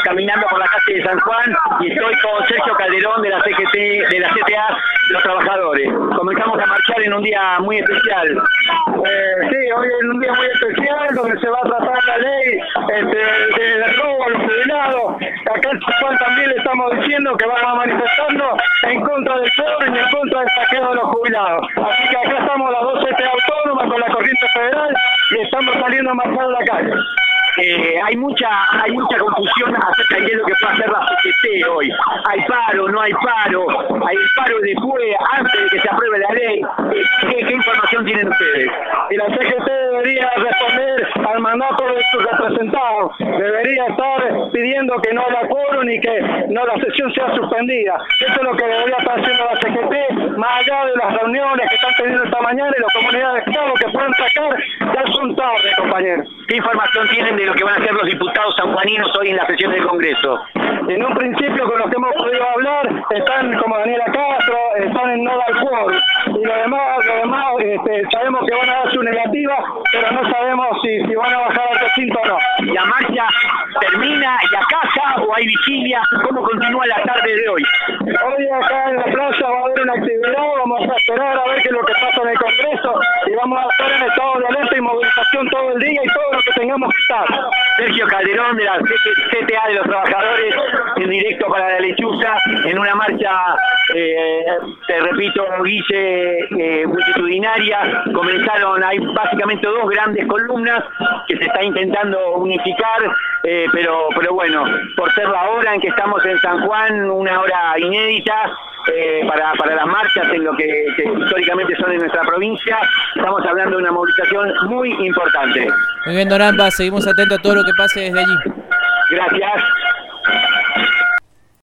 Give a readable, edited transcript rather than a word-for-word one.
caminando por la calle de San Juan y estoy con Sergio Calderón de la CGT, de la CTA, los trabajadores. Comenzamos a marchar en un día muy especial. Sí, hoy es un día muy especial donde se va a tratar la ley del robo a los jubilados. Acá en San Juan también le estamos diciendo que vamos manifestando en contra del pobre y en contra del saqueo de los jubilados. Así que acá estamos las dos CTA autónomas con la corriente federal y estamos saliendo a marchar a la calle. Hay mucha confusión acerca de qué es lo que puede hacer la CGT hoy. ¿Hay paro, no hay paro? ¿Hay paro después, antes de que se apruebe la ley? ¿Qué información tienen ustedes? Y la CGT debería responder al mandato de sus representados. Debería estar pidiendo que no haya quórum y que no la sesión sea suspendida. Eso es lo que debería estar haciendo la CGT, más allá de las reuniones que están teniendo esta mañana y las comunidades de Estado que pueden sacar, ya son tarde, compañeros. ¿Qué información tienen de lo que van a hacer los diputados sanjuaninos hoy en la sesión del Congreso? En un principio, con los que hemos podido hablar, están como Daniela Castro, están en no dar quórum. Y lo demás sabemos que van a dar su negativa, pero no sabemos si van a bajar al recinto o no. ¿La marcha termina y a casa o hay vigilia? ¿Cómo continúa la tarde de hoy? Hoy acá en la plaza va a haber una actividad, vamos a esperar a ver qué es lo que pasa en el Congreso y vamos a estar en estado de alerta y movilización todo el día y todo lo que tengamos que estar. Sergio Calderón de la CTA de los trabajadores en directo para la Lechuza en una marcha, te repito, Guille, multitudinaria. Comenzaron, hay básicamente dos grandes columnas que se está intentando unificar, pero bueno, por ser la hora en que estamos en San Juan, una hora inédita para las marchas en lo que históricamente son en nuestra provincia, estamos hablando de una movilización muy importante. Muy bien, don Amba, seguimos atentos a todo lo que pase desde allí. Gracias.